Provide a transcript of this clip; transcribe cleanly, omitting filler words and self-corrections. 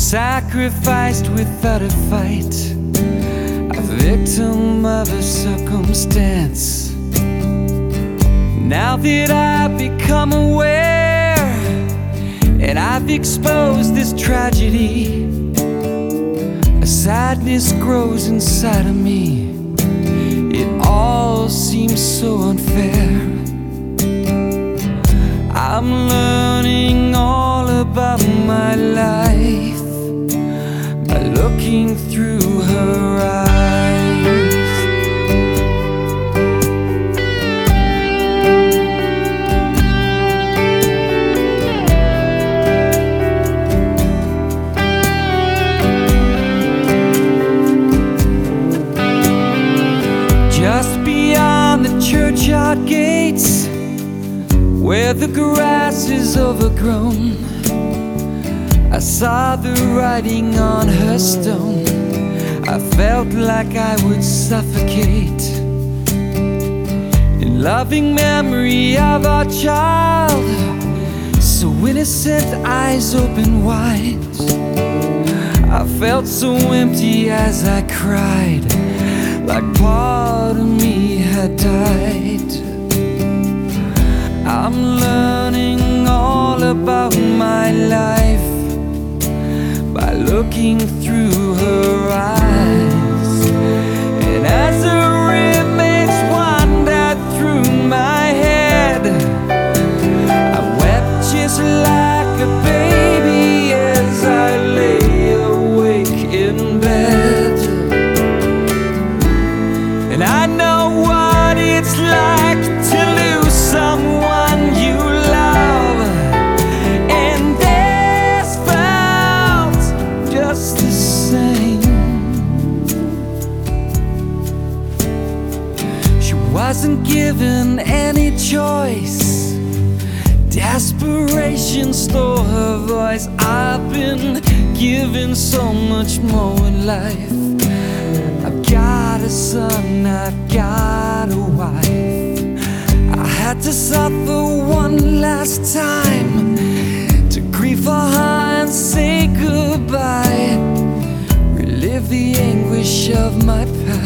sacrificed without a fight, a victim of a circumstance. Now that I've become aware and I've exposed this tragedy, a sadness grows inside of me. It all seems so unfair. I'm learning all about my life by looking through her eyes. Just beyond the churchyard gates, where the grass is overgrown, I saw the writing on her stone. I felt like I would suffocate in loving memory of our child, so innocent, eyes open wide. I felt so empty as I cried, like part of me had died. I'm learning all about my life by looking through her eyes. And as her image wandered through my head, I wept just like a baby as I lay awake in bed. And I know what it's like to lose someone you love, and this felt just the same. She wasn't given any choice. Desperation stole her voice. I've been given so much more in life. I've got a son, I've got a wife. I had to suffer one last time to grieve for her and say goodbye, relive the anguish of my past.